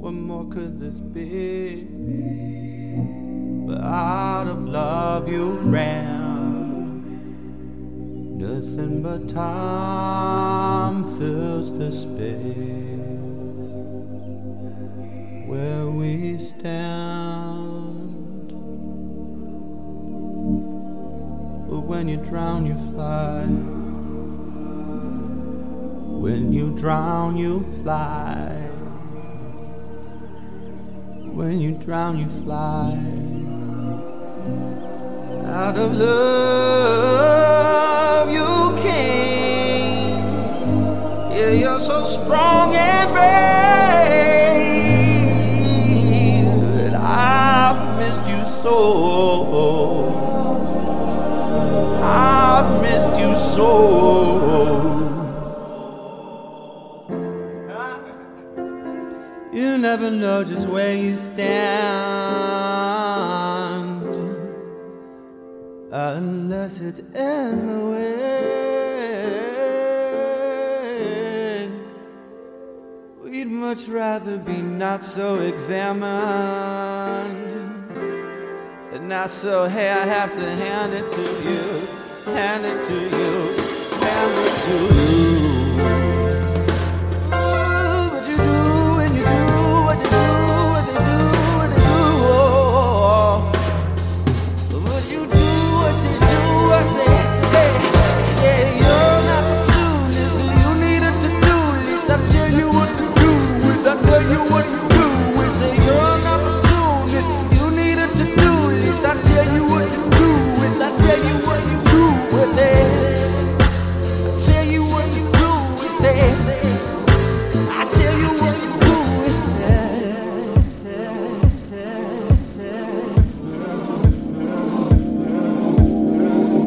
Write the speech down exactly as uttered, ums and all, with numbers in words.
What more could this be? But out of love you ran. Nothing but time fills the space where we stand. But when you drown you fly. When you drown you fly. When you drown you fly. Out of love you came. Yeah, you're so strong and brave, and I've missed you so. I've missed you so. You never know just where you stand unless it's in the way. We'd much rather be not so examined and not so, hey, I have to hand it to you, hand it to you, hand it to you.